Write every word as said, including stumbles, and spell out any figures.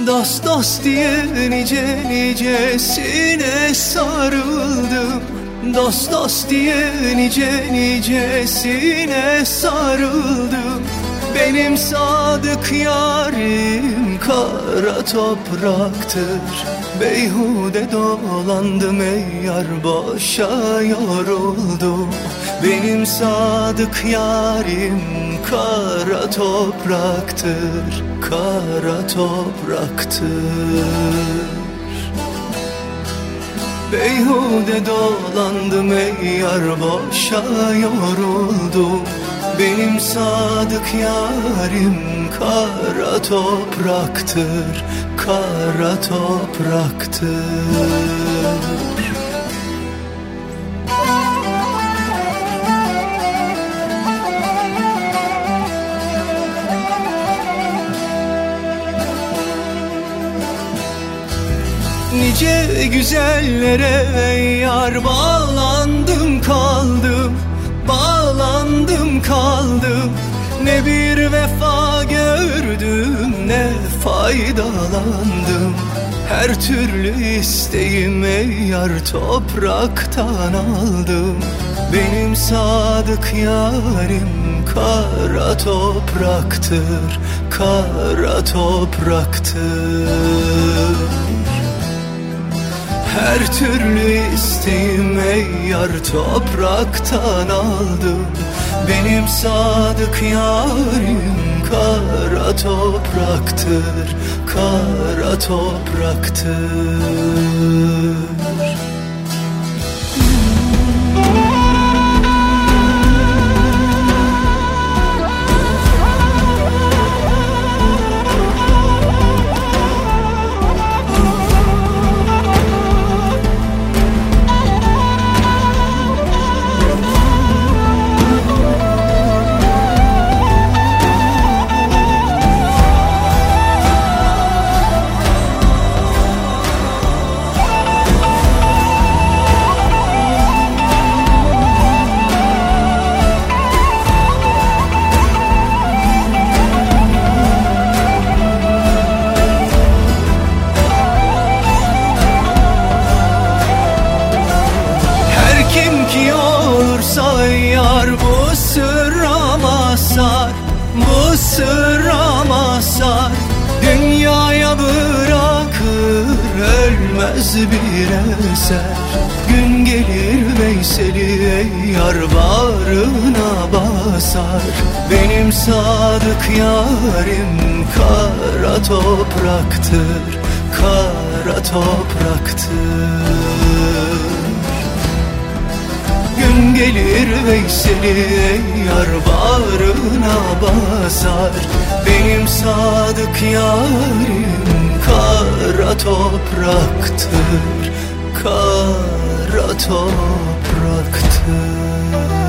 Dost dost diye nice nicesine sarıldım. Dost dost diye nice nicesine sarıldım. Benim sadık yarim kara topraktır. Beyhude dolandım ey yar, boşa yoruldum. Benim sadık yarim kara topraktır, kara topraktır. Beyhude dolandım ey yar, boşa yoruldum. Benim sadık yarim kara topraktır, kara topraktır. Nice güzellere yar bağlandım kaldım, bağlandım kaldım. Ne bir vefa gördüm ne faydalandım. Her türlü isteğim ey yar topraktan aldım. Benim sadık yarim kara topraktır, kara topraktır. Her türlü isteğim ey yar topraktan aldım. Benim sadık yarim kara topraktır, kara topraktır. Yar bu sırra mazhar, bu sırra mazhar. Dünyaya bırakır ölmez bir eser. Gün gelir Veysel'i ey yar bağrına basar. Benim sadık yarim kara topraktır, kara topraktır. Gün gelir Veysel'i ey yar bağrına basar. Benim sadık yarim kara topraktır, kara topraktır.